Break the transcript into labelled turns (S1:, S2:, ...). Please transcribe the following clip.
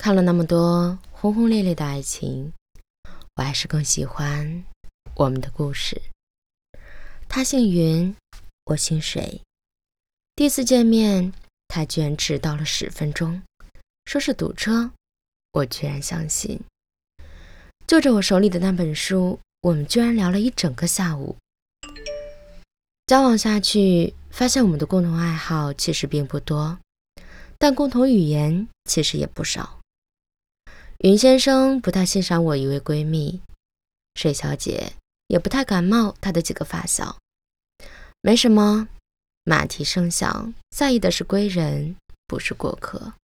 S1: 看了那么多轰轰烈烈的爱情，我还是更喜欢我们的故事。他姓云，我姓水。第一次见面，他居然迟到了10分钟，说是堵车，我居然相信。就着我手里的那本书，我们居然聊了一整个下午。交往下去，发现我们的共同爱好其实并不多，但共同语言其实也不少。云先生不太欣赏我一位闺蜜，水小姐也不太感冒她的几个发小。没什么，马蹄声响，在意的是归人，不是过客。